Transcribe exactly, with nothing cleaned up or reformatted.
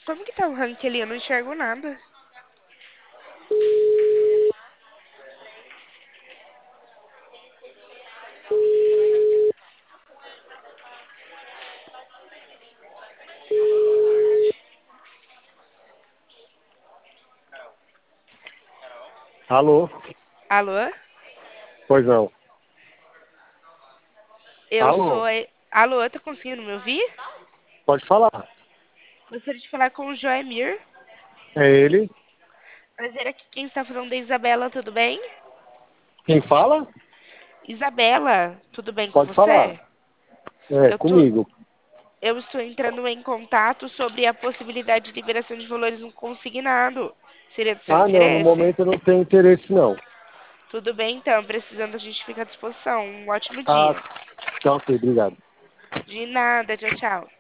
Como que tá o ranking ali? Eu não enxergo nada. Alô? Alô? Pois não. Eu sou. Alô? a- Alô, tá conseguindo me ouvir? Pode falar. Gostaria de falar com o Joemir. É ele? Prazer, aqui quem está falando é Isabela, tudo bem? Quem fala? Isabela, tudo bem com Pode falar. você? É, Eu tô, comigo. eu estou entrando em contato sobre a possibilidade de liberação de valores no consignado. Seria do seu Ah, não, no interesse? momento eu não tenho interesse, não. Tudo bem, então. Precisando, a gente fica à disposição. Um ótimo Ah, dia. tá ok, obrigado. De nada, tchau, tchau.